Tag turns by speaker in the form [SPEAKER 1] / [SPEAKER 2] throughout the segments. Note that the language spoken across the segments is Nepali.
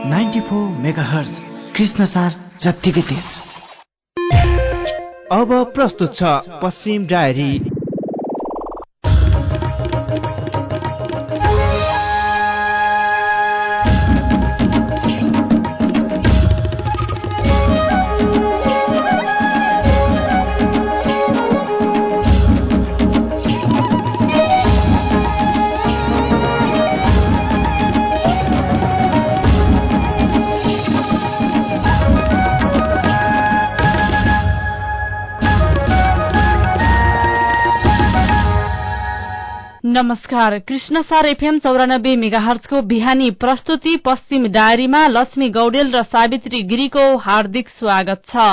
[SPEAKER 1] 94 मेगाहर्ज कृष्णसार जत्तिकै तेज।
[SPEAKER 2] अब प्रस्तुत छ पश्चिम डायरी।
[SPEAKER 3] नमस्कार। कृष्णसार एफएम 94 मेगाहर्जको बिहानी प्रस्तुति पश्चिम डायरीमा लक्ष्मी गौडेल र सावित्री गिरीको हार्दिक स्वागत छ।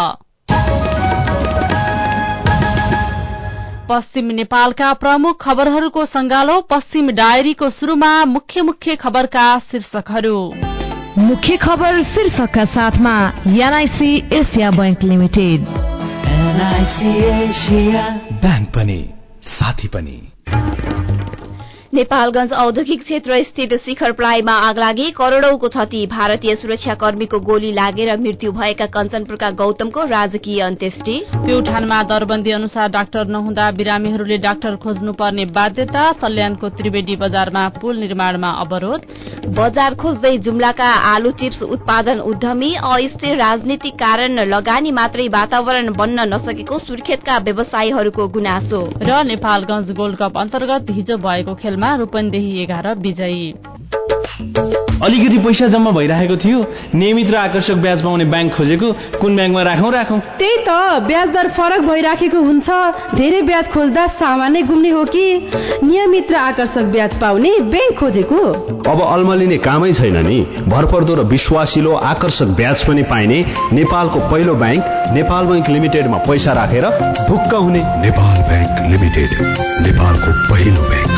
[SPEAKER 3] पश्चिम नेपालका प्रमुख खबरहरूको संगालो पश्चिम डायरीको शुरूमा मुख्य खबरका शीर्षकहरू।
[SPEAKER 4] मुख्य खबर शीर्षकका साथमा NIC Asia bank limited.
[SPEAKER 1] NIC Asia
[SPEAKER 5] bank पनि साथी पनि।
[SPEAKER 6] नेपालगञ्ज औद्योगिक क्षेत्र स्थित शिखर प्लाईमा आग लागे, करोड़ौंको क्षति। भारतीय सुरक्षाकर्मीको गोली लागेर मृत्यु भएका कञ्चनपुरका गौतमको राजकीय अन्त्येष्टि।
[SPEAKER 3] प्युठानमा दरबन्दी अनुसार डाक्टर नहुँदा बिरामीहरूले डाक्टर खोज्नुपर्ने बाध्यता। सल्यानको त्रिवेणी बजारमा पुल निर्माणमा अवरोध।
[SPEAKER 6] बजार खोज्दै जुम्लाका आलु चिप्स उत्पादन उद्यमी। अस्थिर राजनीतिक कारण लगानी मात्रै वातावरण बन्न नसकेको सुर्खेतका व्यवसायीहरूको गुनासो।
[SPEAKER 3] र नेपालगञ्ज गोल्ड कप अन्तर्गत हिजो भएको खेलमा रूपन्देही 11 विजयी।
[SPEAKER 5] अलिकति पैसा जम्मा भइरहेको थियो, नियमित र आकर्षक ब्याज पाउने ब्याङ्क खोजेको। कुन ब्याङ्कमा राखौं?
[SPEAKER 7] त्यही त, ब्याज दर फरक भइराखेको हुन्छ। धेरै ब्याज खोज्दा सामान्य गुम्ने हो कि नियमित र आकर्षक ब्याज पाउने ब्याङ्क खोजेको?
[SPEAKER 8] अब अल्मलिने कामै छैन नि। भरपर्दो र विश्वासिलो आकर्षक ब्याज पनि पाइने नेपालको पहिलो ब्याङ्क नेपाल बैंक लिमिटेडमा पैसा राखेर ढुक्क हुने।
[SPEAKER 9] नेपाल बैंक लिमिटेड, नेपालको पहिलो ब्याङ्क।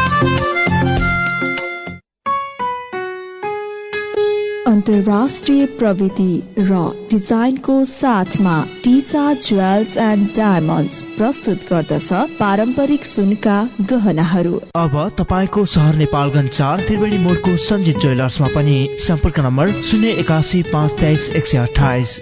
[SPEAKER 4] अन्तर्राष्ट्रिय प्रविधि र डिजाइनको साथमा टिसा ज्वेल्स एन्ड डायमन्ड्स प्रस्तुत गर्दछ पारम्परिक सुनका गहनाहरू।
[SPEAKER 2] अब तपाईको शहर नेपालगञ्ज 4 त्रिवेणी मोडको सञ्जित ज्वेलर्समा पनि। सम्पर्क नम्बर 081 523 128।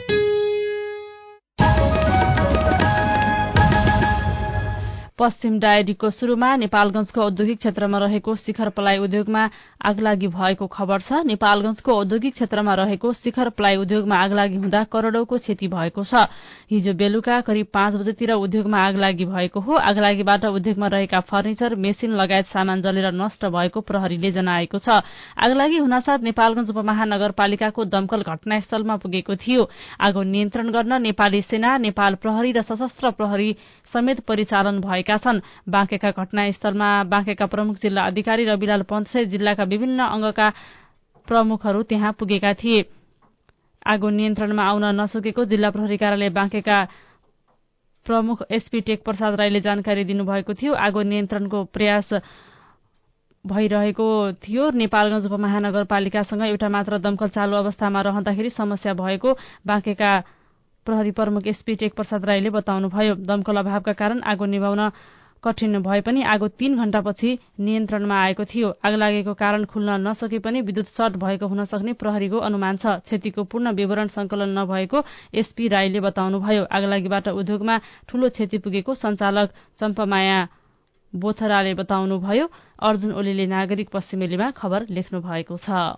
[SPEAKER 3] पश्चिम डायरीको शुरूमा नेपालगञ्जको औद्योगिक क्षेत्रमा रहेको शिखर प्लाइ उद्योगमा आगलागी भएको खबर छ। नेपालगञ्जको औद्योगिक क्षेत्रमा रहेको शिखर प्लाइ उद्योगमा आगलागी हुँदा करोड़ौंको क्षति भएको छ। हिजो बेलुका करिब 5 बजेतिर उद्योगमा आगलागी भएको हो। आगलागीबाट उद्योगमा रहेका फर्निचर, मेसिन लगायत सामान जलेर नष्ट भएको प्रहरीले जनाएको छ। आगलागी हुनासाथ नेपालगञ्ज उपमहानगरपालिकाको दमकल घटनास्थलमा पुगेको थियो। आगो नियन्त्रण गर्न नेपाली सेना, नेपाल प्रहरी र सशस्त्र प्रहरी समेत परिचालन भएका छन्। बाँकेका घटनास्थलमा बाँकेका प्रमुख जिल्ला अधिकारी रविलाल पन्तसहित जिल्लाका विभिन्न अंगका प्रमुखहरू त्यहाँ पुगेका थिए। आगो नियन्त्रणमा आउन नसकेको जिल्ला प्रहरी कार्यालय बाँकेका प्रमुख एसपी टेक प्रसाद राईले जानकारी दिनुभएको थियो। आगो नियन्त्रणको प्रयास भइरहेको थियो। नेपालगञ्ज उपमहानगरपालिकासँग एउटा मात्र दमकल चालु अवस्थामा रहँदाखेरि समस्या भएको बाँकेका प्रहरी प्रमुख एसपी टेक प्रसाद राईले बताउनुभयो। दमकल अभावका कारण आगो निभाउन कठिन भए पनि आगो 3 घण्टापछि नियन्त्रणमा आएको थियो। आग लागेको कारण खुल्न नसके पनि विद्युत सर्ट भएको हुन सक्ने प्रहरीको अनुमान छ। क्षतिको पूर्ण विवरण संकलन नभएको एसपी राईले बताउनुभयो। आगलागीबाट उद्योगमा ठूलो क्षति पुगेको सञ्चालक चम्पामाया बोथराले बताउनुभयो। अर्जुन ओलीले नागरिक पश्चिमेलीमा खबर लेख्नु भएको छ।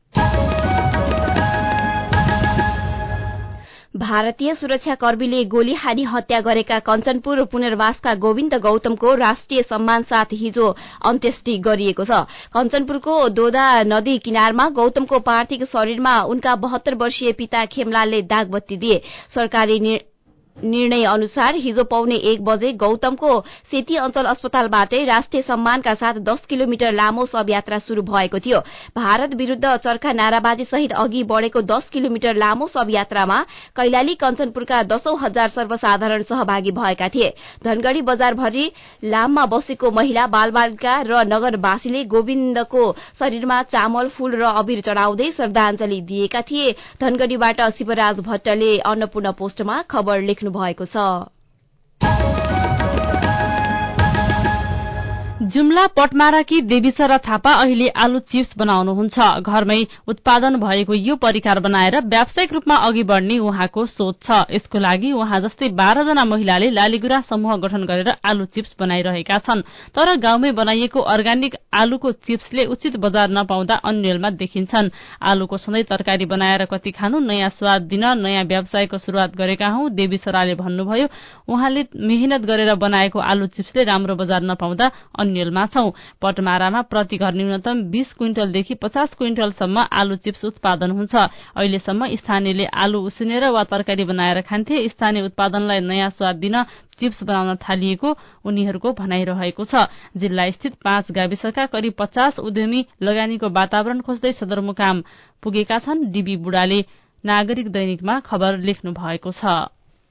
[SPEAKER 6] भारतीय सुरक्षाकर्मीले गोली हानी हत्या गरेका कञ्चनपुर पुनर्वासका गोविन्द गौतमको राष्ट्रिय सम्मान साथ हिजो अन्त्येष्टि गरिएको छ। कञ्चनपुरको दोदा नदी किनारमा गौतमको पार्थिव शरीरमा उनका 72 वर्षीय पिता खेमलालले दागबत्ती दिए। सरकारी निर्णय अनुसार हिजो पौने 1 बजे गौतमको सेती अञ्चल अस्पतालबाटै राष्ट्रिय सम्मानका साथ 10 किलोमिटर लामो शवयात्रा शुरू भएको थियो। भारत विरूद्ध चर्का नाराबाजी सहित अघि बढ़ेको 10 किलोमिटर लामो शवयात्रामा कैलाली कञ्चनपुरका 10,000 हजार सर्वसाधारण सहभागी भएका थिए। धनगढ़ी बजारभरि लाममा बसेको महिला, बालबालिका र नगरवासीले गोविन्दको शरीरमा चामल, फूल र अबिर चढ़ाउँदै श्रद्धाञ्जली दिएका थिए। धनगढ़ीबाट शिवराज भट्टले अन्नपूर्ण पोस्टमा खबर लेख्नु भएको छ।
[SPEAKER 3] जुम्ला पटमाराकी देवीसरा थापा अहिले आलु चिप्स बनाउनुहुन्छ। घरमै उत्पादन भएको यो परिकार बनाएर व्यावसायिक रूपमा अघि बढ़ने उहाँको सोच छ। यसको लागि उहाँ जस्तै 12 जना महिलाले लालीगुरा समूह गठन गरेर आलु चिप्स बनाइरहेका छन्। तर गाउँमै बनाइएको अर्ग्यानिक आलुको चिप्सले उचित बजार नपाउँदा अन्यलमा देखिन्छन्। आलुको सधैँ तरकारी बनाएर कति खानु, नयाँ स्वाद दिन नयाँ व्यवसायको शुरूआत गरेका हौं, देवीसराले भन्नुभयो। उहाँले मेहनत गरेर बनाएको आलु चिप्सले राम्रो बजार नपाउँदा अन्यलमा छौं। पटमारामा प्रति घर न्यूनतम 20 क्विन्टलदेखि 50 क्विन्टलसम्म आलु चिप्स उत्पादन हुन्छ। अहिलेसम्म स्थानीयले आलु उसिनेर वा तरकारी बनाएर खान्थे। स्थानीय उत्पादनलाई नयाँ स्वाद दिन चिप्स बनाउन थालिएको उनीहरूको भनाइरहेको छ। जिल्ला स्थित 5 गाविसका करिब 50 उद्यमी लगानीको वातावरण खोज्दै सदरमुकाम पुगेका छन्। डीबी बुढाले नागरिक दैनिकमा खबर लेख्नु भएको छ।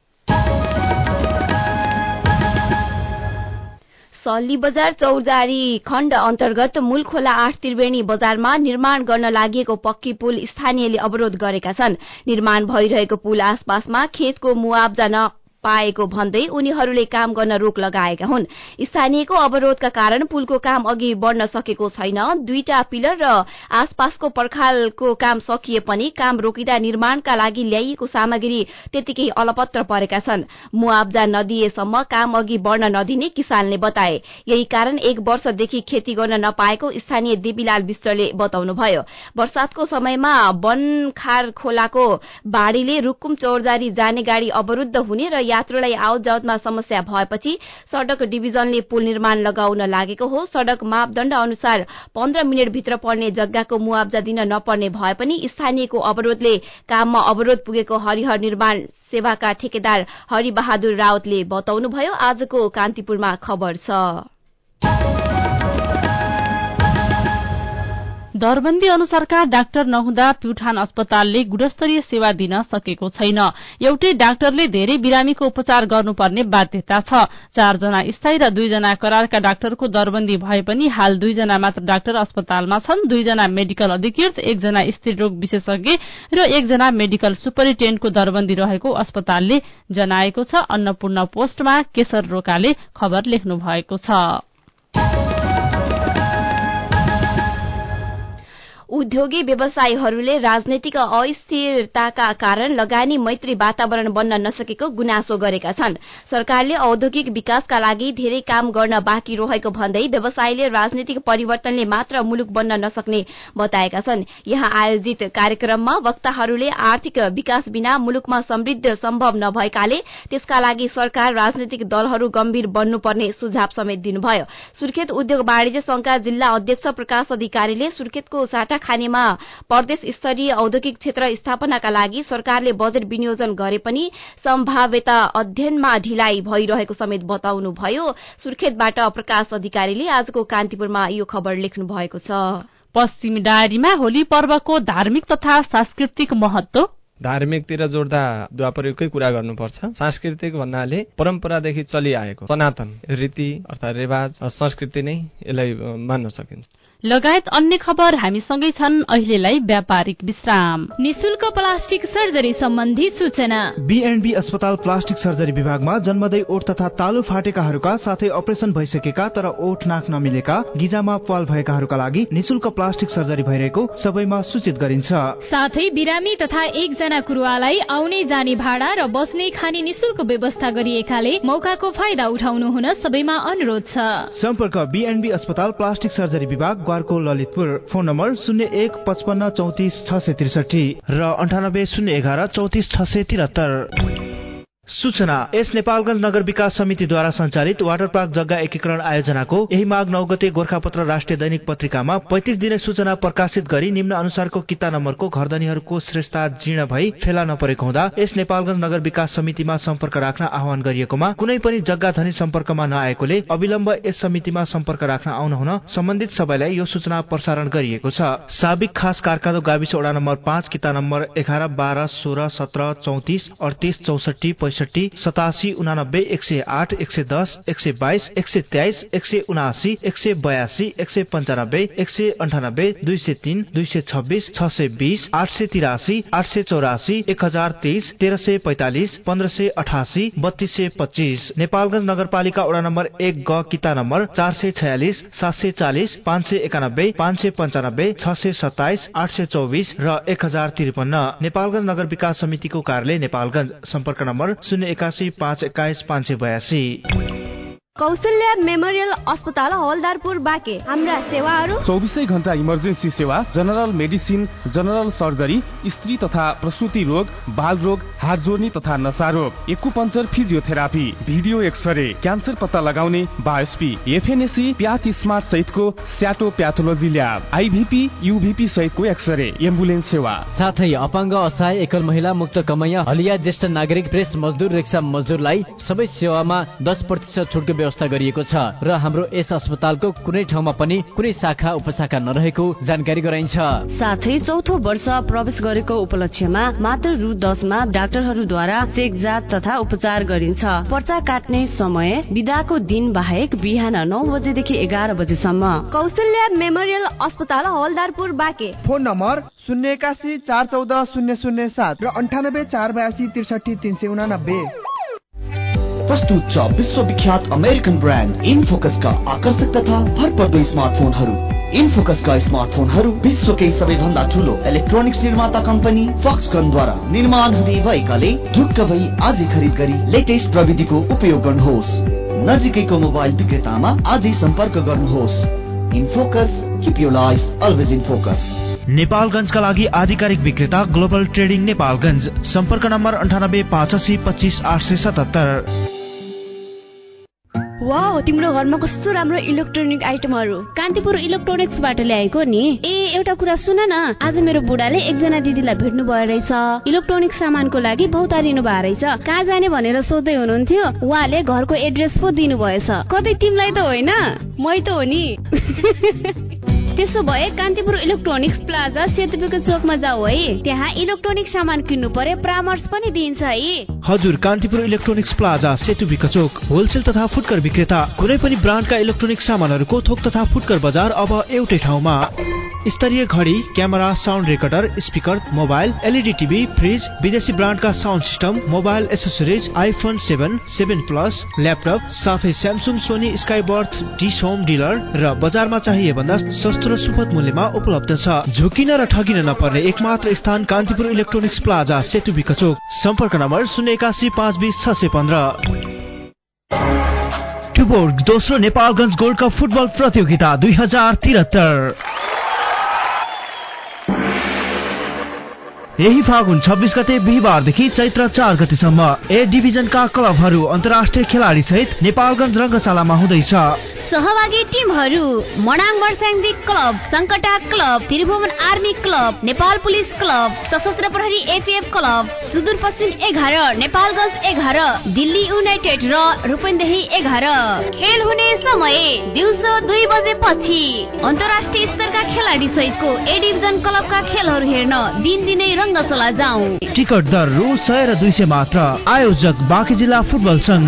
[SPEAKER 6] सल्ली बजार चौरजारी खण्ड अन्तर्गत मूलखोला 8 त्रिवेणी बजारमा निर्माण गर्न लागि पक्की पुल स्थानीयले अवरोध गरेका छन्। निर्माण भइरहेको पुल आसपासमा खेतको मुआब्जा पाएको भन्दै उनीहरूले काम गर्न रोक लगाएका हुन्। स्थानीयको अवरोधका कारण पुलको काम अघि बढ़न सकेको छैन। 2टा पिलर र आसपासको पर्खालको काम सकिए पनि काम रोकिँदा निर्माणका लागि ल्याइएको सामग्री त्यतिकै अलपत्र परेका छन्। मुआब्जा नदिएसम्म काम अघि बढ़न नदिने किसानले बताए। यही कारण 1 वर्षदेखि खेती गर्न नपाएको स्थानीय देवीलाल विष्टले बताउनुभयो। वर्षातको समयमा बनखार खोलाको बाढ़ीले रुकुम चौरजारी जाने गाड़ी अवरुद्ध हुने र यात्रुलाई आवतजावतमा समस्या भएपछि सड़क डिभिजनले पुल निर्माण लगाउन लागेको हो। सड़क मापदण्ड अनुसार 15 मिनट भित्र पर्ने जग्गाको मुआब्जा दिन नपर्ने भए पनि स्थानीयको अवरोधले काममा अवरोध पुगेको हरिहर निर्माण सेवाका ठेकेदार हरिबहादुर राउतले बताउनुभयो। आजको कान्तिपुरमा खबर छ।
[SPEAKER 3] दरबन्दी अनुसारका डाक्टर नहुँदा प्युठान अस्पतालले गुणस्तरीय सेवा दिन सकेको छैन। एउटै डाक्टरले धेरै बिरामीको उपचार गर्नुपर्ने बाध्यता छ। 4 जना स्थायी र 2 जना करारका डाक्टरको दरबन्दी भए पनि हाल 2 जना मात्र डाक्टर अस्पतालमा छन्। 2 जना मेडिकल अधिकृत, 1 जना स्त्री रोग विशेषज्ञ र 1 जना मेडिकल सुपरिन्टेन्डेन्टको दरबन्दी रहेको अस्पतालले जनाएको छ। अन्नपूर्ण पोस्टमा केशर रोकाले खबर लेख्नु भएको छ।
[SPEAKER 6] उद्योगी व्यवसायीहरूले राजनैतिक अस्थिरताका कारण लगानी मैत्री वातावरण बन्न नसकेको गुनासो गरेका छन्। सरकारले औद्योगिक विकासका लागि धेरै काम गर्न बाँकी रहेको भन्दै व्यवसायीले राजनीतिक परिवर्तनले मात्र मुलुक बन्न नसक्ने बताएका छन्। यहाँ आयोजित कार्यक्रममा वक्ताहरूले आर्थिक विकास बिना मुलुकमा समृद्धि सम्भव नभएकाले त्यसका लागि सरकार राजनीतिक दलहरू गम्भीर बन्नुपर्ने सुझाव समेत दिनुभयो। सुर्खेत उद्योग वाणिज्य संघका जिल्ला अध्यक्ष प्रकाश अधिकारीले सुर्खेतको साटा खानेमा प्रदेश स्तरीय औद्योगिक क्षेत्र स्थापनाका लागि सरकारले बजेट विनियोजन गरे पनि सम्भाव्यता अध्ययनमा ढिलाइ भइरहेको समेत बताउनुभयो। सुर्खेतबाट प्रकाश अधिकारीले आजको कान्तिपुरमा यो खबर लेख्नु भएको छ।
[SPEAKER 3] पश्चिमी डायरीमा होली पर्वको धार्मिक तथा सांस्कृतिक महत्व।
[SPEAKER 10] धार्मिकतिर जोड्दा द्वापरयुगकै कुरा गर्नुपर्छ। सांस्कृतिक भन्नाले परम्परादेखि चलिआएको सनातन रीति अर्थात रिवाज संस्कृति नै यसलाई मान्न सकिन्छ।
[SPEAKER 3] लगायत अन्य खबर हामीसँगै छन्। अहिलेलाई व्यापारिक विश्राम।
[SPEAKER 11] निशुल्क प्लास्टिक सर्जरी सम्बन्धी सूचना।
[SPEAKER 2] बीएनबी अस्पताल प्लास्टिक सर्जरी विभागमा जन्मदै ओठ तथा तालु फाटेकाहरूका साथै अपरेसन भइसकेका तर ओठ नाक नमिलेका, गिजामा प्वाल भएकाहरूका लागि निशुल्क प्लास्टिक सर्जरी भइरहेको सबैमा सूचित गरिन्छ।
[SPEAKER 11] साथै बिरामी तथा 1 जना कुरुवालाई आउने जाने भाडा र बस्ने खाने निशुल्क व्यवस्था गरिएकाले मौकाको फाइदा उठाउनु हुन सबैमा अनुरोध छ।
[SPEAKER 2] सम्पर्क बीएनबी अस्पताल प्लास्टिक सर्जरी विभाग, को ललितपुर। फोन नम्बर 0155 34 663 र 98 011 34 673। सूचना। यस नेपालगञ्ज नगर विकास समितिद्वारा सञ्चालित वाटर पार्क जग्गा एकीकरण आयोजनाको यही माघ 9 गते गोरखापत्र राष्ट्रिय दैनिक पत्रिकामा 35 दिने सूचना प्रकाशित गरी निम्न अनुसारको किता नम्बरको घरधनीहरूको श्रेष्ठता जीर्ण भई फेला नपरेको हुँदा यस नेपालगञ्ज नगर विकास समितिमा सम्पर्क राख्न आह्वान गरिएकोमा कुनै पनि जग्गा धनी सम्पर्कमा नआएकोले अविलम्ब यस समितिमा सम्पर्क राख्न आउन हुन सम्बन्धित सबैलाई यो सूचना प्रसारण गरिएको छ। साबिक खास कारकादो गाविस वडा नम्बर 5 किता नम्बर 11 12 16 17 34 38 64 165 87 89 108 110 122 123 179 182 195 198 203 226 620 883 884 1023 1345 1588 3225। नेपालगञ्ज नगरपालिका वडा नम्बर 1 ग किता नम्बर 446 740 591 595 627 824 र 1053। नेपालगञ्ज नगर विकास समितिको कार्यालय नेपालगञ्ज, सम्पर्क नम्बर 081 521 582।
[SPEAKER 12] कौशल्या मेमोरियल अस्पताल हवलदारपुर बाँके। हाम्रा सेवाहरू
[SPEAKER 13] 24 घण्टा इमर्जेन्सी सेवा, जनरल मेडिसिन, जनरल सर्जरी, स्त्री तथा प्रसूति रोग, बाल रोग, हात जोड्ने तथा नशा रोग, acupuncture, physiotherapy, video x-ray, cancer पत्ता लगाउने, बायोस्पी, एफएनएसी, प्याथ स्मार्ट सहितको स्याटो प्याथोलोजी ल्याब, आइभीपी, युभीपी सहितको एक्सरे, एम्बुलेन्स सेवा,
[SPEAKER 14] साथै अपाङ्ग, असहाय, एकल महिला, मुक्त कमैया, हलिया, ज्येष्ठ नागरिक, प्रेस मजदुर, रिक्सा मजदुरलाई सबै सेवामा 10% छुटको व्यवस्था गरिएको छ र हाम्रो यस अस्पतालको कुनै ठाउँमा पनि कुनै शाखा उपशाखा नरहेको जानकारी गराइन्छ।
[SPEAKER 15] साथै चौथो वर्ष प्रवेश गरेको उपलक्ष्यमा मात्र रु 10 मा डाक्टरहरूद्वारा चेक जाँच तथा उपचार गरिन्छ। पर्चा काट्ने समय बिदाको दिन बाहेक बिहान 9 बजेदेखि 11 बजेसम्म।
[SPEAKER 12] कौशल्या मेमोरियल अस्पताल हवलदारपुर बाँके।
[SPEAKER 16] फोन नम्बर 081 414 007 र 98 482 63 389।
[SPEAKER 17] प्रस्तुत छ विश्वविख्यात अमेरिकन ब्रान्ड इनफोकसका आकर्षक तथा भरपर्दो स्मार्टफोनहरू। इनफोकसका स्मार्टफोनहरू विश्वकै सबैभन्दा ठूलो इलेक्ट्रोनिक्स निर्माता कम्पनी फक्सकनद्वारा निर्माण हुने भएकाले ढुक्क भई आजै खरिद गरी लेटेस्ट प्रविधिको उपयोग गर्नुहोस्। नजिकैको मोबाइल विक्रेतामा आजै सम्पर्क गर्नुहोस्। InFocus, keep your life always in focus.
[SPEAKER 2] नेपालगञ्जका लागि आधिकारिक विक्रेता ग्लोबल ट्रेडिङ नेपालगञ्ज, सम्पर्क नम्बर 98 85 25 877।
[SPEAKER 12] वाउ, तिम्रो घरमा कस्तो राम्रो इलेक्ट्रोनिक आइटमहरू।
[SPEAKER 6] कान्तिपुर इलेक्ट्रोनिक्सबाट ल्याएको नि। एउटा कुरा सुन न, आज मेरो बुढाले एकजना दिदीलाई भेट्नु भयो रहेछ। इलेक्ट्रोनिक सामानको लागि भौतारिनु भयो रहेछ। कहाँ जाने भनेर सोध्दै हुनुहुन्थ्यो, उहाँले घरको एड्रेस पो दिनु भएछ। कतै तिमीलाई त होइन?
[SPEAKER 12] मै त हो नि।
[SPEAKER 6] त्यसो भए कान्तिपुर इलेक्ट्रोनिक्स प्लाजा सेतुपीको चोकमा जाऊ है। त्यहाँ इलेक्ट्रोनिक सामान किन्नु परे परामर्श पनि दिन्छ है।
[SPEAKER 2] हजुर, कान्तिपुर इलेक्ट्रोनिक्स प्लाजा सेतुपीको चोक होलसेल तथा फुटकर विक्रेता। कुनै पनि ब्रान्डका इलेक्ट्रोनिक सामानहरूको थोक तथा फुटकर बजार अब एउटै ठाउँमा। स्तरीय घडी, camera, sound recorder, speaker, mobile, LED TV, fridge, विदेशी ब्रान्डका sound system, mobile accessories, iPhone 7, 7 plus, laptop, साथै Samsung, Sony, Skyworth, dish home dealer र बजारमा चाहिए भन्दा सस्तो र सुपथ मूल्यमा उपलब्ध छ। झुकिन र ठगिन नपर्ने एकमात्र स्थान कान्तिपुर इलेक्ट्रोनिक्स प्लाजा सेतुपीको चोक, सम्पर्क नम्बर 081 520 615। ट्युबोर्ग दोस्रो नेपालगञ्ज गोल्ड कप फुटबल प्रतियोगिता 2073 यही फागुन 26 गते बिहिबारदेखि चैत्र 4 गतेसम्म ए डिभिजनका क्लबहरू अन्तर्राष्ट्रिय खेलाडी सहित नेपालगञ्ज रङ्गशालामा हुँदैछ।
[SPEAKER 6] सहभागी टिमहरू Manang Marsyangdi club, Sankata club, Tribhuvan army club, Nepal police club, सशस्त्र प्रहरी FF club, Sudurpashchim 11, Nepalgunj 11, Delhi United र रूपन्देही 11। खेल हुने समय दिउँसो 2 बजेपछि। अन्तर्राष्ट्रिय स्तरका खेलाडी सहितको ए डिभिजन क्लबका खेलहरू हेर्न दिनदिनै रङ्गशाला जाउँ।
[SPEAKER 2] टिकट दर रु 100 र 200 मात्र। आयोजक बाँके जिल्ला फुटबल संघ।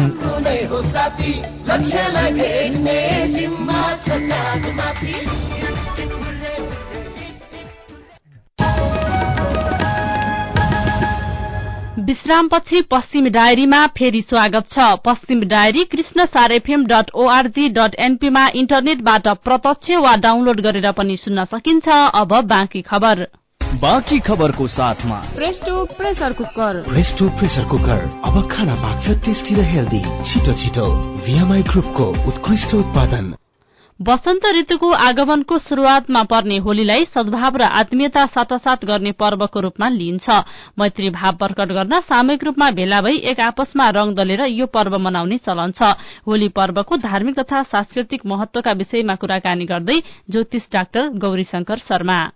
[SPEAKER 3] विश्रामपछि पश्चिम डायरीमा फेरि स्वागत छ। पश्चिम डायरी कृष्णसारfm.org.np मा इन्टरनेटबाट प्रत्यक्ष वा डाउनलोड गरेर पनि सुन्न सकिन्छ। अब बाँकी खबर।
[SPEAKER 18] बाँकी खबरको साथमा
[SPEAKER 6] Presto pressure cooker.
[SPEAKER 9] Presto pressure cooker अब खाना पाक्छ टेस्टी र हेल्दी। छिटो छिटो भिएमआई ग्रुपको उत्कृष्ट उत्पादन।
[SPEAKER 3] वसन्त ऋतुको आगमनको शुरूआतमा पर्ने होलीलाई सद्भाव र आत्मीयता साटासाट गर्ने पर्वको रूपमा लिइन्छ। मैत्री भाव प्रकट गर्न सामूहिक रूपमा भेला भई एक आपसमा रंग दलेर यो पर्व मनाउने चलन छ। होली पर्वको धार्मिक तथा सांस्कृतिक महत्वका विषयमा कुराकानी गर्दै ज्योतिष डाक्टर गौरीशंकर शर्मा।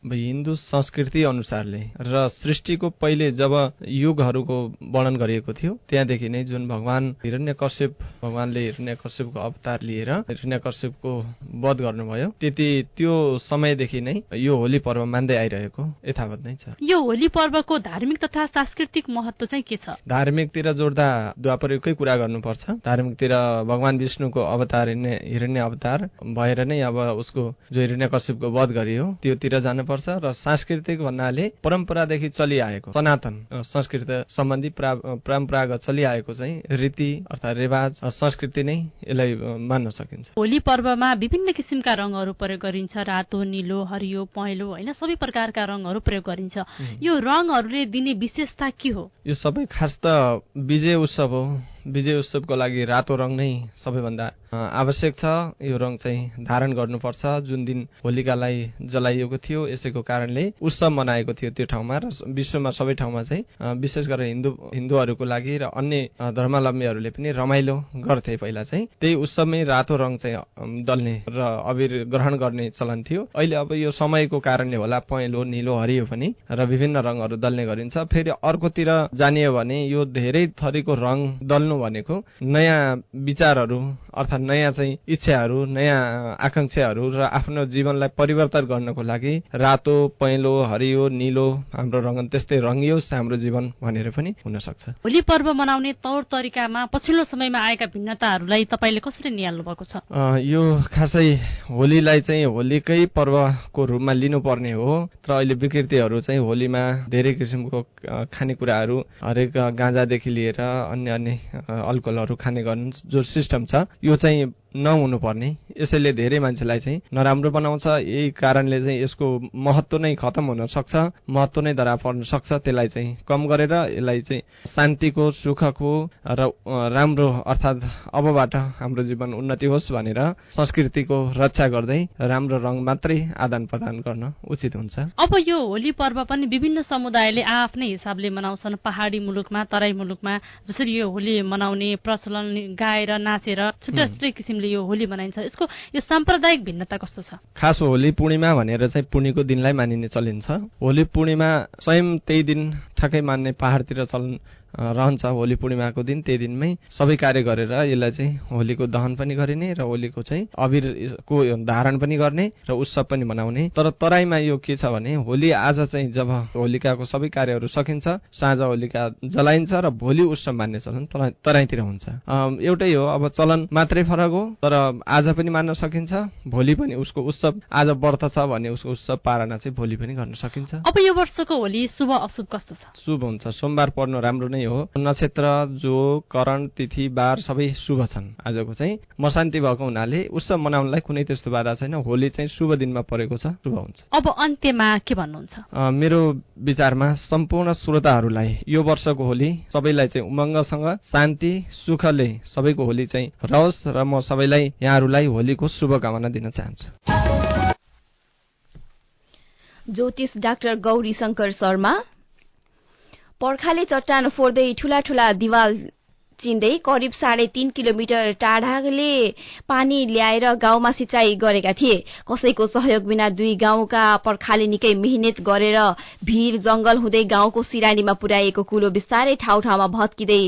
[SPEAKER 10] हिन्दू संस्कृति अनुसारले र सृष्टिको पहिले जब युगहरूको वर्णन गरिएको थियो त्यहाँदेखि नै जुन भगवान हिरण्यकश्यप भगवानले हिरण्यकश्यपको अवतार लिएर हिरण्यकश्यपको वध गर्नुभयो त्यो समयदेखि नै यो होली पर्व मान्दै आइरहेको यथावत नै छ।
[SPEAKER 3] यो होली पर्वको धार्मिक तथा सांस्कृतिक महत्व चाहिँ के छ?
[SPEAKER 10] धार्मिकतिर जोड्दा द्वापर युगकै कुरा गर्नुपर्छ। धार्मिकतिर भगवान विष्णुको अवतार हिरण्य अवतार भएर नै अब उसको जो हिरण्यकश्यपको वध गरियो त्योतिर जानुपर्छ। र सांस्कृतिक भन्नाले परम्परादेखि चलिआएको सनातन संस्कृति सम्बन्धी परम्परागत चलिआएको चाहिँ रीति अर्थात् रिवाज संस्कृति नै यसलाई मान्न सकिन्छ।
[SPEAKER 3] होली पर्वमा विभिन्न किसिमका रङहरू प्रयोग गरिन्छ। रातो, नीलो, हरियो, पहेँलो हैन सबै प्रकारका रङहरू प्रयोग गरिन्छ। यो रङहरूले दिने विशेषता के हो?
[SPEAKER 10] यो सबै खास त विजय उत्सव हो। विजय उत्सवको लागि रातो रङ नै सबैभन्दा आवश्यक छ। यो रङ चाहिँ धारण गर्नुपर्छ। जुन दिन होलिकालाई जलाइएको थियो यसैको कारणले उत्सव मनाएको थियो त्यो ठाउँमा र विश्वमा सबै ठाउँमा चाहिँ विशेष गरेर हिन्दूहरूको लागि र अन्य धर्मावलम्बीहरूले पनि रमाइलो गर्थे। पहिला चाहिँ त्यही उत्सवमै रातो रङ चाहिँ दल्ने र अबिर ग्रहण गर्ने चलन थियो। अहिले अब यो समयको कारणले होला पहेँलो, नीलो, हरियो पनि र विभिन्न रङहरू दल्ने गरिन्छ। फेरि अर्कोतिर जानियो भने यो धेरै थरीको रङ दल्नु भनेको नयाँ विचारहरू अर्थात् नयाँ चाहिँ इच्छाहरू, नयाँ आकांक्षाहरू र आफ्नो जीवनलाई परिवर्तन गर्नको लागि रातो, पहेँलो, हरियो, नीलो हाम्रो रङ त्यस्तै रङ्गियोस् हाम्रो जीवन भनेर पनि हुन सक्छ।
[SPEAKER 3] होली पर्व मनाउने तौर तरिकामा पछिल्लो समयमा आएका भिन्नताहरूलाई तपाईले कसरी निहाल्नु भएको छ?
[SPEAKER 10] यो खासै होलीलाई चाहिँ होलीकै पर्वको रूपमा लिनुपर्ने हो। तर अहिले विकृतिहरू चाहिँ होलीमा धेरै किसिमको खानेकुराहरू हरेक गाँजादेखि लिएर अन्य अल्कोहलहरू खाने गर्ने जो सिस्टम छ यो चाहिँ नहुनुपर्ने। यसैले धेरै मान्छेलाई चाहिँ नराम्रो बनाउँछ। यही कारणले चाहिँ यसको महत्व नै खतम हुन सक्छ, महत्व नै धरा पर्न सक्छ। त्यसलाई चाहिँ कम गरेर यसलाई चाहिँ शान्तिको, सुखको र राम्रो अर्थात् अबबाट हाम्रो जीवन उन्नति होस् भनेर संस्कृतिको रक्षा गर्दै राम्रो रङ मात्रै आदान प्रदान गर्न उचित हुन्छ।
[SPEAKER 3] अब यो होली पर्व पनि विभिन्न समुदायले आफ्नै हिसाबले मनाउँछन्। पहाडी मुलुकमा, तराई मुलुकमा जसरी यो होली मनाउने प्रचलन गाएर नाचेर छुट्टै छुट्टै किसिमले यो होली मनाइन्छ। यसको यो साम्प्रदायिक भिन्नता कस्तो छ?
[SPEAKER 10] खास होली पूर्णिमा भनेर चाहिँ पूर्णिको दिनलाई मानिने चलिन्छ। होली पूर्णिमा स्वयं त्यही दिन ठ्याक्कै मान्ने पहाडतिर चलन रहन्छ। होली पूर्णिमाको दिन त्यही दिनमै सबै कार्य गरेर यसलाई चाहिँ होलीको दहन पनि गरिने र होलीको चाहिँ अबिरको धारण पनि गर्ने र उत्सव पनि मनाउने। तर तराईमा यो के छ भने होली आज चाहिँ जब होलिकाको सबै कार्यहरू सकिन्छ साँझ होलिका जलाइन्छ र भोलि उत्सव मान्ने चलन तराईतिर हुन्छ। एउटै हो, अब चलन मात्रै फरक हो तर आज पनि मान्न सकिन्छ, भोलि पनि उसको उत्सव आज व्रत छ भने उसको उत्सव पारणा चाहिँ भोलि पनि गर्न सकिन्छ।
[SPEAKER 3] अब यो वर्षको होली शुभ अशुभ कस्तो छ?
[SPEAKER 10] शुभ हुन्छ। सोमबार पर्नु राम्रो नै हो। नक्षत्र, जो करण, तिथि, बार सबै शुभ छन्। आजको चाहिँ मशान्ति भएको हुनाले उत्सव मनाउनलाई कुनै त्यस्तो बाधा छैन। होली चाहिँ शुभ दिनमा परेको छ, शुभ हुन्छ।
[SPEAKER 3] अब अन्त्यमा के भन्नुहुन्छ?
[SPEAKER 10] मेरो विचारमा सम्पूर्ण श्रोताहरूलाई यो वर्षको होली सबैलाई चाहिँ उमङ्गसँग शान्ति सुखले सबैको होली चाहिँ रहोस् र म सबैलाई यहाँहरूलाई होलीको शुभकामना दिन चाहन्छु।
[SPEAKER 6] ज्योतिष डाक्टर गौरी शंकर शर्मा। पर्खाले चट्टान फोड्दै ठूला ठूला दिवाल चिन्दै करिब 3.5 किलोमिटर टाढाले पानी ल्याएर गाउँमा सिंचाई गरेका थिए। कसैको सहयोग बिना दुई गाउँका पर्खाले निकै मेहनत गरेर भीर जंगल हुँदै गाउँको सिरानीमा पुर्याएको कुलो बिस्तारै ठाउँ ठाउँमा भत्किँदै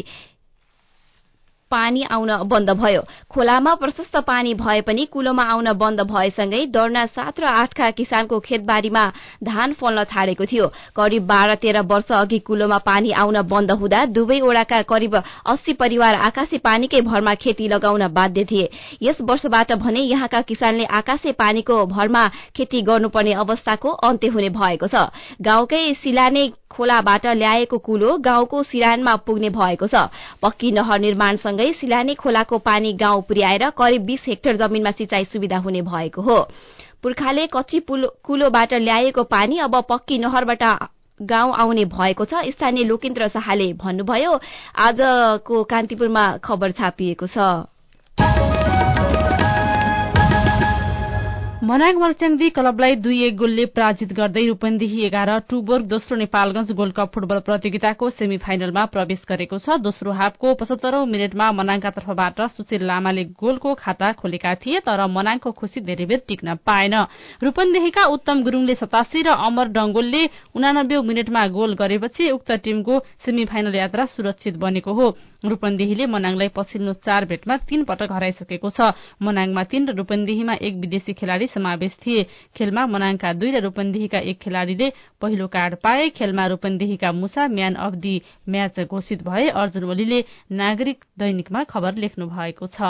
[SPEAKER 6] पानी आउन बन्द भयो। खोलामा प्रशस्त पानी भए पनि कुलोमा आउन बन्द भएसँगै दर्ना 7 र 8 का किसानको खेतबारीमा धान फल्न छाडेको थियो। करिब 12-13 वर्ष अघि कुलोमा पानी आउन बन्द हुँदा दुवै ओडाका करिब 80 परिवार आकाशे पानीकै भरमा खेती लगाउन बाध्य थिए। यस वर्षबाट भने यहाँका किसानले आकाशे पानीको भरमा खेती गर्नुपर्ने अवस्थाको अन्त्य हुने भएको छ। गाउँकै सिलाने खोलाबाट ल्याएको कुलो गाउँको सिरानमा पुग्ने भएको छ। पक्की नहर निर्माणसँगै सिलाने खोलाको पानी गाउँ पुर्याएर करिब 20 हेक्टर जमिनमा सिंचाई सुविधा हुने भएको हो। पुर्खाले कच्ची कुलोबाट ल्याएको पानी अब पक्की नहरबाट गाउँ आउने भएको छ। स्थानीय लोकेन्द्र शाहले भन्नुभयो। आजको कान्तिपुरमा खबर छापिएको छ।
[SPEAKER 3] मनाङ मर्स्याङदी क्लबलाई 2-1 गोलले पराजित गर्दै रूपन्देही 11 टुबोर्ग दोस्रो नेपालगञ्ज गोल्ड कप फुटबल प्रतियोगिताको सेमी फाइनलमा प्रवेश गरेको छ। दोस्रो हाफको 75औं मिनेटमा मनाङका तर्फबाट सुशील लामाले गोलको खाता खोलेका थिए, तर मनाङको खुशी धेरै बेर टिक्न पाएन। रूपन्देहीका उत्तम गुरुङले 87 र अमर डंगोलले 89औं मिनेटमा गोल गरेपछि उक्त टिमको सेमी फाइनल यात्रा सुरक्षित बनेको हो। रूपन्देहीले मनाङलाई पछिल्लो 4 भेटमा 3 पटक हराइसकेको छ। मनाङमा 3 र रूपन्देहीमा 1 विदेशी खेलाड़ी समावेश थिए। खेलमा मनाङका 2 र रूपन्देहीका 1 खेलाड़ीले पहिलो कार्ड पाए। खेलमा रूपन्देहीका मुसा म्यान अफ दि म्याच घोषित भए। अर्जुन ओलीले नागरिक दैनिकमा खबर लेख्नु भएको छ।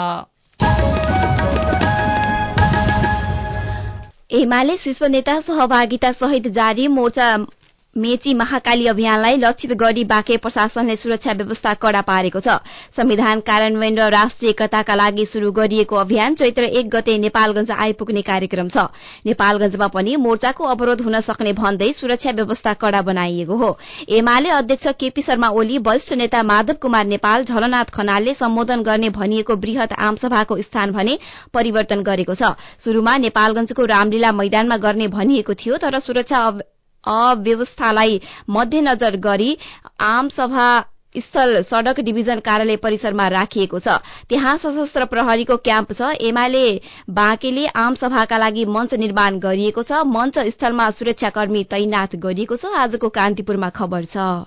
[SPEAKER 6] एमाले शीर्ष नेता सहभागिता सहित जारी मोर्चा मेची महाकाली अभियानलाई लक्षित गरी बाँके प्रशासनले सुरक्षा व्यवस्था कड़ा पारेको छ। संविधान कार्यान्वयन र राष्ट्रिय एकताका लागि शुरू गरिएको अभियान चैत्र 1 गते नेपालगञ्ज आइपुग्ने कार्यक्रम छ। नेपालगञ्जमा पनि मोर्चाको अवरोध हुन सक्ने भन्दै सुरक्षा व्यवस्था कड़ा बनाइएको हो। एमाले अध्यक्ष केपी शर्मा ओली, वरिष्ठ नेता माधव कुमार नेपाल, झलनाथ खनालले सम्बोधन गर्ने भनिएको वृहत आमसभाको स्थान भने परिवर्तन गरेको छ। शुरूमा नेपालगञ्जको रामलीला मैदानमा गर्ने भनिएको थियो, तर सुरक्षा अव्यवस्थालाई मध्यनजर गरी आमसभा स्थल सड़क डिभिजन कार्यालय परिसरमा राखिएको छ। त्यहाँ सशस्त्र प्रहरीको क्याम्प छ। एमाले बाँकेले आमसभाका लागि मञ्च निर्माण गरिएको छ। मञ्च स्थलमा सुरक्षाकर्मी तैनाथ गरिएको छ। आजको कान्तिपुरमा खबर छ।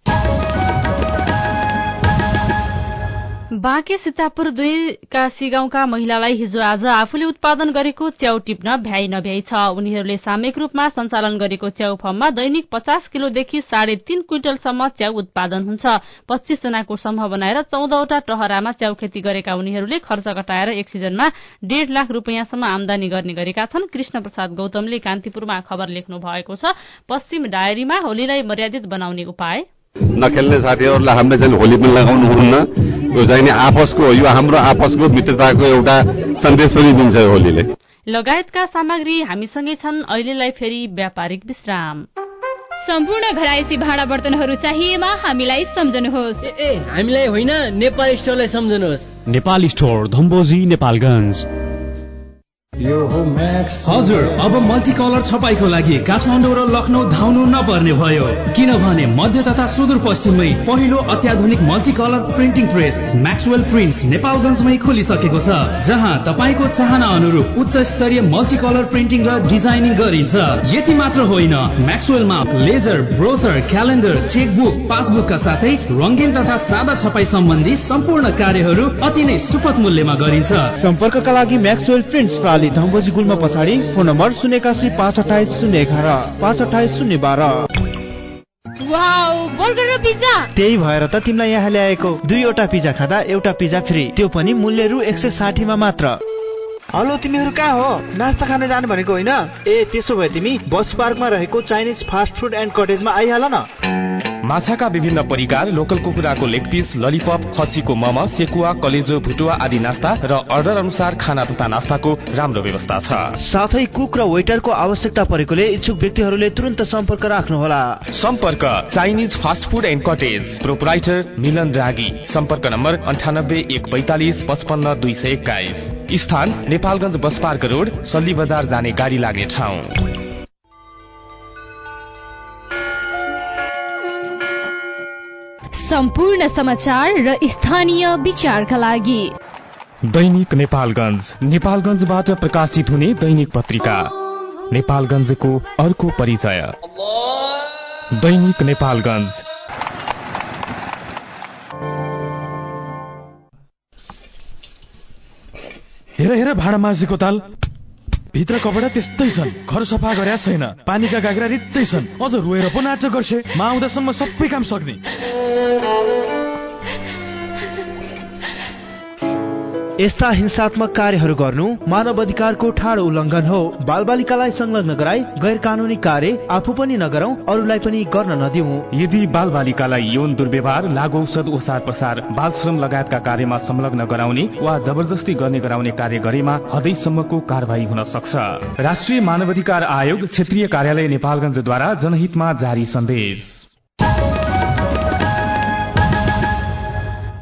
[SPEAKER 6] बाँके सीतापुर 2 का सिगाउँका महिलालाई हिजो आज आफूले उत्पादन गरेको च्याउ टिप्न भ्याइ नभ्याइ छ। उनीहरूले सामूहिक रूपमा सञ्चालन गरेको च्याउ फर्ममा दैनिक 50 किलोदेखि 3.5 क्विन्टलसम्म च्याउ उत्पादन हुन्छ। 25 जनाको समूह बनाएर 14वटा टहरामा च्याउ खेती गरेका उनीहरूले खर्च घटाएर एक सिजनमा 1.5 लाख रुपियाँसम्म आमदानी गर्ने गरेका छन्। कृष्ण प्रसाद गौतमले कान्तिपुरमा खबर लेख्नु भएको छ। पश्चिम डायरीमा होलीलाई मर्यादित बनाउने उपाय
[SPEAKER 19] नखेल्ने साथीहरूलाई हामीले चाहिँ होली पनि लगाउनु हुन्न। यो चाहिँ आपसको, यो हाम्रो आपसको मित्रताको एउटा सन्देश पनि दिन्छ होलीले।
[SPEAKER 3] लगायतका सामग्री हामीसँगै छन्। अहिलेलाई फेरि व्यापारिक विश्राम।
[SPEAKER 11] सम्पूर्ण घरायसी भाँडा बर्तनहरू चाहिएमा हामीलाई सम्झनुहोस्।
[SPEAKER 14] हामीलाई होइन, नेपाल स्टोरलाई सम्झनुहोस्।
[SPEAKER 8] नेपाल स्टोर, धम्बोजी, नेपालगञ्ज।
[SPEAKER 20] हजुर, अब मल्टी कलर छपाईको लागि काठमाडौँ र लखनऊ धाउनु नपर्ने भयो, किनभने मध्य तथा सुदूरपश्चिममै पहिलो अत्याधुनिक multi colour printing press Maxwell prints नेपालगञ्जमै खोलिसकेको छ, जहाँ तपाईँको चाहना अनुरूप उच्च स्तरीय मल्टी कलर प्रिन्टिङ र डिजाइनिङ गरिन्छ। यति मात्र होइन, म्याक्सवेलमा लेजर, ब्रोचर, क्यालेन्डर, चेकबुक, पासबुकका साथै रंगीन तथा सादा छपाई सम्बन्धी सम्पूर्ण कार्यहरू अति नै सुपथ मूल्यमा गरिन्छ।
[SPEAKER 2] सम्पर्कका लागि म्याक्सवेल प्रिन्ट्स प्राली धम्बोजी गुल्मा पछाडि, फोन नम्बर 081 528 011 528 012।
[SPEAKER 11] वाउ, बर्गर र पिज्जा।
[SPEAKER 2] त्यही भएर त तिमीलाई यहाँ ल्याएको। 2वटा पिज्जा खाँदा एउटा पिज्जा फ्री, त्यो पनि मूल्य रु 160 मा मात्र।
[SPEAKER 1] हेलो, तिमीहरू कहाँ हो? नास्ता खान जाने भनेको होइन?
[SPEAKER 2] ए, त्यसो भए तिमी बस पार्कमा रहेको चाइनिज फास्ट फुड एन्ड कटेजमा आइहाल न।
[SPEAKER 13] माछाका विभिन्न परिकार, लोकल कुखुराको लेग पिस, ललिपप, खसीको मम, सेकुवा, कलेजो, भुटुवा आदि नास्ता र अर्डर अनुसार खाना तथा नास्ताको राम्रो व्यवस्था छ।
[SPEAKER 2] साथै कुक र वेटरको आवश्यकता परेकोले इच्छुक व्यक्तिहरूले तुरन्त सम्पर्क राख्नुहोला।
[SPEAKER 13] सम्पर्क Chinese fast food and cottage, proprietor Milan Ragi. सम्पर्क नम्बर 98 142 55 221। स्थान Nepalgunj bus park road, Salli बजार जाने गाडी लाग्ने ठाउँ।
[SPEAKER 11] सम्पूर्ण समाचार र स्थानीय विचारका लागि
[SPEAKER 13] दैनिक नेपालगञ्ज, नेपालगञ्जबाट प्रकाशित हुने दैनिक पत्रिका। नेपालगञ्जको अर्को परिचय, दैनिक नेपालगञ्ज।
[SPEAKER 21] हेर हेर, भाँडा माझेको ताल, भित्र कपडा त्यस्तै छन्, घर सफा गरे छैन, पानीका गाग्रा रित्तै छन्, अझ रोएर पो नाटक गर्छे। म आउँदासम्म सबै काम सक्ने।
[SPEAKER 2] यस्ता हिंसात्मक कार्यहरू गर्नु मानव अधिकारको ठाडो उल्लङ्घन हो। बालबालिकालाई संलग्न गराई गैर कानूनी कार्य आफू पनि नगरौं, अरूलाई पनि गर्न नदिऊ।
[SPEAKER 13] यदि बालबालिकालाई यौन दुर्व्यवहार, लागु औषध ओसार प्रसार, बाल श्रम लगायतका कार्यमा संलग्न गराउने वा जबरजस्ती गर्ने गराउने कार्य गरेमा हदैसम्मको कारवाही हुन सक्छ। राष्ट्रिय मानवाधिकार आयोग, क्षेत्रीय कार्यालय नेपालगञ्जद्वारा जनहितमा जारी सन्देश।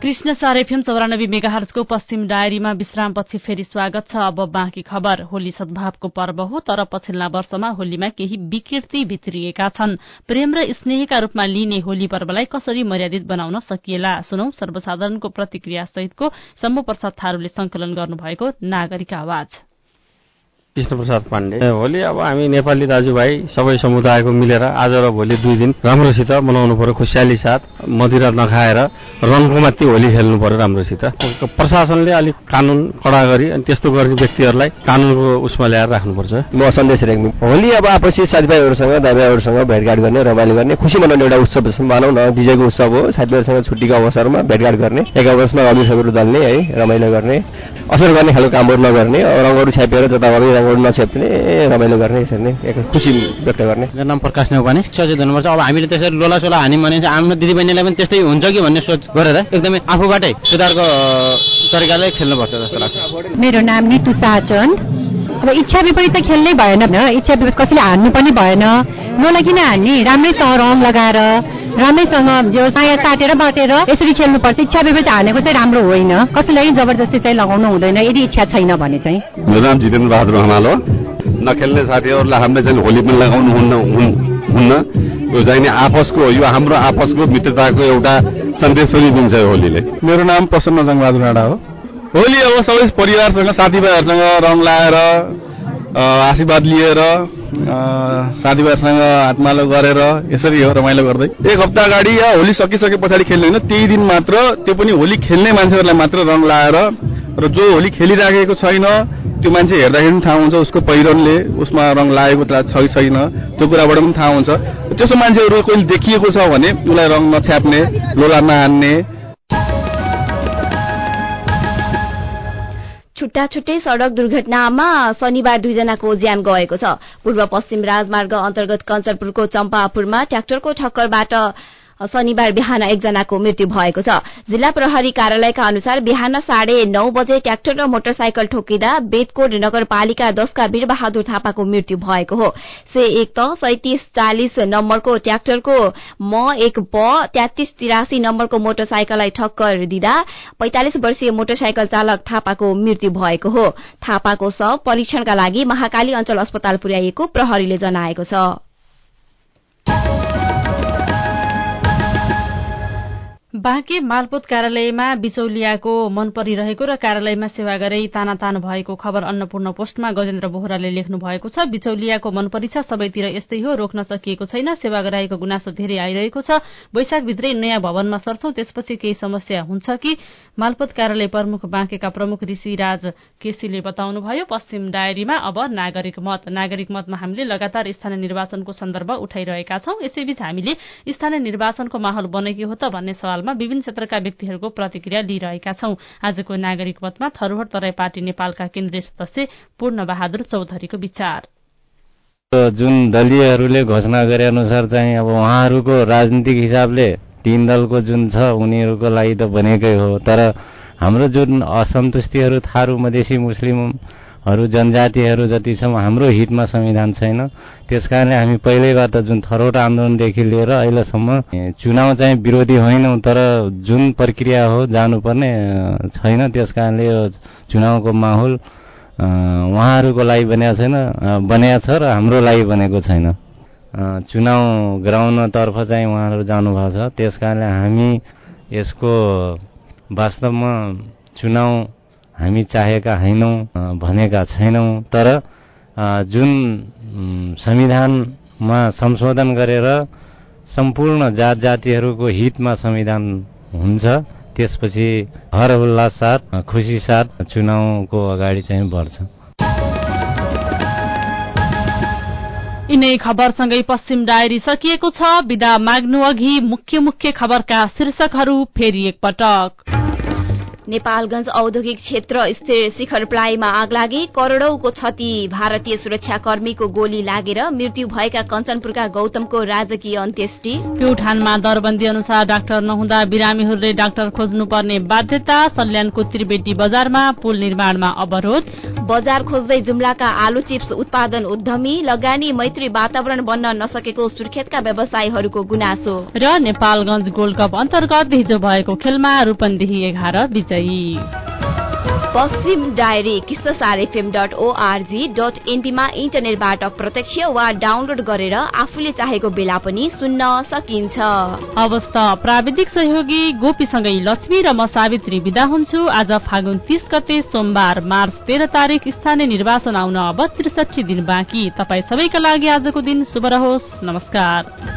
[SPEAKER 3] कृष्ण सार एफएम 94 मेगाहर्जको पश्चिम डायरीमा विश्रामपछि फेरि स्वागत छ। अब बाँकी खबर। होली सद्भावको पर्व हो, तर पछिल्ला वर्षमा होलीमा केही विकृति भित्रिएका छन्। प्रेम र स्नेहका रूपमा लिने होली पर्वलाई कसरी मर्यादित बनाउन सकिएला, सुनौ सर्वसाधारणको प्रतिक्रिया सहितको शम्भु प्रसाद थारूले संकलन गर्नुभएको नागरिक आवाज।
[SPEAKER 5] कृष्ण प्रसाद पाण्डे। होली अब हामी नेपाली दाजुभाइ सबै समुदायको मिलेर आज र भोलि 2 दिन राम्रोसित मनाउनु पर्यो, खुसियाली साथ, मदिरा नखाएर रङको माथि होली खेल्नु पर्यो राम्रोसित। प्रशासनले अलिक कानून कडा गरी अनि त्यस्तो गर्ने व्यक्तिहरूलाई कानूनको उसमा ल्याएर राख्नुपर्छ।
[SPEAKER 22] म सन्देश रेग्मी। होली अब आपसी साथीभाइहरूसँग दाजुभाइहरूसँग भेटघाट गर्ने, रमाइलो गर्ने, खुसी मनाउने एउटा उत्सव भनौँ न, डिजेको उत्सव हो। साथीभाइहरूसँग छुट्टीको अवसरमा भेटघाट गर्ने, एक आपसमा अबिरहरू दल्ने है, रमाइलो गर्ने, असर गर्ने खालको कामहरू नगर्ने, रङहरू छ्यापेर जताभावी रङहरू नछ्याप्ने, रमाइलो गर्ने, यसरी नै एक खुसी व्यक्त गर्ने।
[SPEAKER 23] मेरो नाम प्रकाश नेउपाने। सचेत हुनुपर्छ। अब हामीले त्यसरी लोलासोला हानी भने आफ्नो दिदीबहिनीलाई पनि त्यस्तै हुन्छ कि भन्ने सोच गरेर एकदमै आफूबाटै सुधारको तरिकाले खेल्नुपर्छ जस्तो लाग्छ।
[SPEAKER 24] मेरो नाम नितु साचन। अब इच्छा विपरीत त खेल्नै भएन, इच्छा विपरीत कसैले हान्नु पनि भएन। लोला किन हान्ने, राम्रैसँग रङ लगाएर राम्रैसँग जो साया काटेर बाटेर यसरी खेल्नुपर्छ। इच्छा विपरीत हानेको चाहिँ राम्रो होइन, कसैलाई जबरजस्ती चाहिँ लगाउनु हुँदैन यदि इच्छा छैन भने चाहिँ।
[SPEAKER 19] मेरो नाम जितेन्द्र बहादुर हमाल हो। नखेल्ने साथीहरूलाई हामीले चाहिँ होली पनि लगाउनु हुन्न, यो चाहिँ नि आपसको, यो हाम्रो आपसको मित्रताको एउटा सन्देश पनि दिन्छ होलीले।
[SPEAKER 25] मेरो नाम प्रसन्न जङ्गबहादुर राणा हो। होली अब सबै परिवारसँग साथीभाइहरूसँग रङ लाएर आशीर्वाद लिएर साथीभाइहरूसँग हातमालो गरेर यसरी हो रमाइलो गर्दै। एक हप्ता अगाडि या होली सकिसके पछाडि खेल्ने होइन, त्यही दिन मात्र, त्यो पनि होली खेल्ने मान्छेहरूलाई मात्र रङ लाएर, र जो होली खेलिराखेको छैन त्यो मान्छे हेर्दाखेरि पनि थाहा हुन्छ उसको पहिरनले उसमा रङ लागेको छ कि छैन, त्यो कुराबाट पनि थाहा हुन्छ। त्यसो मान्छेहरू कोही देखिएको छ भने उसलाई रङ नछ्याप्ने, लोला नहान्ने।
[SPEAKER 6] छुट्टा छुट्टै सड़क दुर्घटनामा शनिबार 2 जनाको ज्यान गएको छ। पूर्व पश्चिम राजमार्ग अन्तर्गत कञ्चनपुरको चम्पापुरमा ट्र्याक्टरको ठक्करबाट शनिबार बिहान 1 जनाको मृत्यु भएको छ। जिल्ला प्रहरी कार्यालयका अनुसार बिहान 9:30 बजे ट्र्याक्टर र मोटरसाइकल ठोकिँदा बेतकोट नगरपालिका 10 का वीरबहादुर थापाको मृत्यु भएको हो। C1 त 3740 नम्बरको ट्र्याक्टरको M1 प 3383 नम्बरको मोटरसाइकललाई ठक्कर दिँदा 45 वर्षीय मोटरसाइकल चालक थापाको मृत्यु भएको हो। थापाको शव परीक्षणका लागि महाकाली अञ्चल अस्पताल पुर्याइएको प्रहरीले जनाएको छ।
[SPEAKER 3] बाँके मालपोत कार्यालयमा बिचौलियाको मन परिरहेको र कार्यालयमा सेवा गरे तानातान भएको खबर अन्नपूर्ण पोस्टमा गजेन्द्र बोहराले लेख्नु भएको छ। बिचौलियाको मन परी छ, सबैतिर यस्तै हो, रोक्न सकिएको छैन। सेवा गराएको गुनासो धेरै आइरहेको छ। वैशाखभित्रै नयाँ भवनमा सर्छौं, त्यसपछि केही समस्या हुन्छ कि? मालपोत कार्यालय प्रमुख बाँकेका प्रमुख ऋषिराज केसीले बताउनुभयो। पश्चिम डायरीमा अब नागरिक मतमा हामीले लगातार स्थानीय निर्वाचनको सन्दर्भ उठाइरहेका छौं। यसैबीच हामीले स्थानीय निर्वाचनको माहौल बनेको हो त भन्ने सवालमा विभिन्न क्षेत्रका व्यक्तिहरूको प्रतिक्रिया लिइरहेका छौं। आजको नागरिक मतमा थरुहर तराई पार्टी नेपालका केन्द्रीय सदस्य पूर्ण बहादुर चौधरीको विचार।
[SPEAKER 26] जुन दलीयहरूले घोषणा गरे अनुसार चाहिँ अब उहाँहरूको राजनीतिक हिसाबले 3 दलको जुन छ उनीहरूको लागि त बनेकै हो, तर हाम्रो जुन असन्तुष्टिहरू थारू मधेसी मुस्लिमहरू जनजातिहरू जति छौँ हाम्रो हितमा संविधान छैन। त्यसकारणले हामी पहिल्यैबाट जुन थरोट आन्दोलनदेखि लिएर अहिलेसम्म चुनाव चाहिँ विरोधी होइनौँ, तर जुन प्रक्रिया हो जानुपर्ने छैन। त्यसकारणले यो चुनावको माहौल उहाँहरूको लागि बनेको छ र हाम्रो लागि बनेको छैन। चुनाव गराउनतर्फ चाहिँ उहाँहरू जानुभएको छ। त्यसकारणले हामी यसको वास्तवमा चुनाव हामी चाहेका होइनौँ, भनेका छैनौँ, तर जुन संविधानमा संशोधन गरेर सम्पूर्ण जात जातिहरूको हितमा संविधान हुन्छ, त्यसपछि हर उल्लास साथ खुसी साथ चुनावको अगाडि चाहिँ बढ्छ।
[SPEAKER 3] यिनै खबरसँगै पश्चिम डायरी सकिएको छ। बिदा माग्नु अघि मुख्य खबरका शीर्षकहरू फेरि एकपटक।
[SPEAKER 6] नेपालगञ्ज औद्योगिक क्षेत्र स्थिर शिखर प्लाईमा आगलागी, करोडौंको क्षति, भारतीय सुरक्षाकर्मीको गोली लागेर मृत्यु भएका कञ्चनपुरका गौतमको राजकीय अन्त्येष्टि।
[SPEAKER 3] प्युठानमा दरबन्दी अनुसार डाक्टर नहुँदा बिरामीहरूले डाक्टर खोज्नुपर्ने बाध्यता, सल्यानको त्रिवेटी बजारमा पुल निर्माणमा अवरोध।
[SPEAKER 6] बजार खोज्दै जुम्लाका आलु चिप्स उत्पादन उद्यमी, लगानी मैत्री वातावरण बन्न नसकेको सुर्खेतका व्यवसायीहरूको गुनासो।
[SPEAKER 3] र नेपालगञ्ज गोल्ड कप अन्तर्गत हिजो भएको खेलमा रूपन्देही 11 विजयी।
[SPEAKER 6] पश्चिम डायरी किस्तसारfm.org.np मा इन्टरनेटबाट प्रत्यक्ष वा डाउनलोड गरेर आफूले चाहेको बेला पनि सुन्न सकिन्छ।
[SPEAKER 3] अवस्था प्राविधिक सहयोगी गोपीसँगै लक्ष्मी र म सावित्री बिदा हुन्छु। आज फागुन 30 गते सोमबार मार्च 13 तारिक स्थानीय निर्वाचन आउन अब 63 दिन बाँकी। तपाई सबैका लागि आजको दिन शुभ रहोस्। नमस्कार।